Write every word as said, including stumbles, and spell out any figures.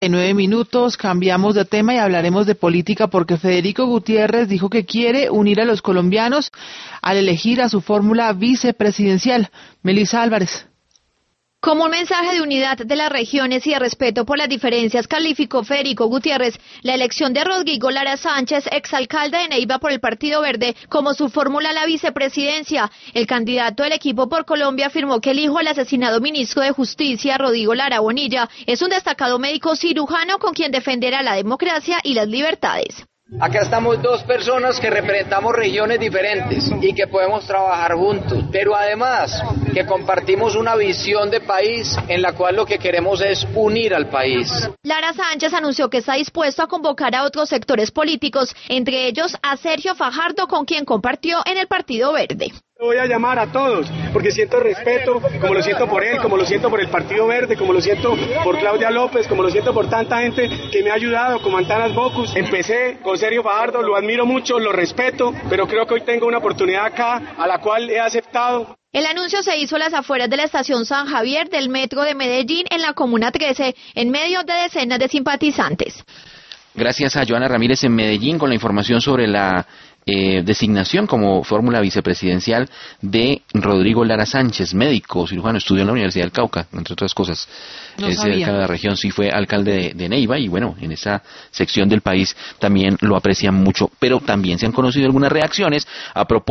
Nueve minutos, cambiamos de tema y hablaremos de política porque Federico Gutiérrez dijo que quiere unir a los colombianos al elegir a su fórmula vicepresidencial. Melissa Álvarez. Como un mensaje de unidad de las regiones y de respeto por las diferencias, calificó Federico Gutiérrez la elección de Rodrigo Lara Sánchez, exalcalde de Neiva por el Partido Verde, como su fórmula a la vicepresidencia. El candidato del Equipo por Colombia afirmó que el hijo del asesinado ministro de Justicia, Rodrigo Lara Bonilla, es un destacado médico cirujano con quien defenderá la democracia y las libertades. Acá estamos dos personas que representamos regiones diferentes y que podemos trabajar juntos, pero además que compartimos una visión de país en la cual lo que queremos es unir al país. Lara Sánchez anunció que está dispuesto a convocar a otros sectores políticos, entre ellos a Sergio Fajardo, con quien compartió en el Partido Verde. Voy a llamar a todos, porque siento respeto, como lo siento por él, como lo siento por el Partido Verde, como lo siento por Claudia López, como lo siento por tanta gente que me ha ayudado, como Antanas Bocus. Empecé con Sergio Fajardo, lo admiro mucho, lo respeto, pero creo que hoy tengo una oportunidad acá, a la cual he aceptado. El anuncio se hizo a las afueras de la estación San Javier del metro de Medellín, en la Comuna trece, en medio de decenas de simpatizantes. Gracias a Joana Ramírez en Medellín con la información sobre la eh, designación como fórmula vicepresidencial de Rodrigo Lara Sánchez, médico, cirujano, estudió en la Universidad del Cauca, entre otras cosas. No es sabía. de la región, sí fue alcalde de, de Neiva y bueno, en esa sección del país también lo aprecian mucho, pero también se han conocido algunas reacciones a propósito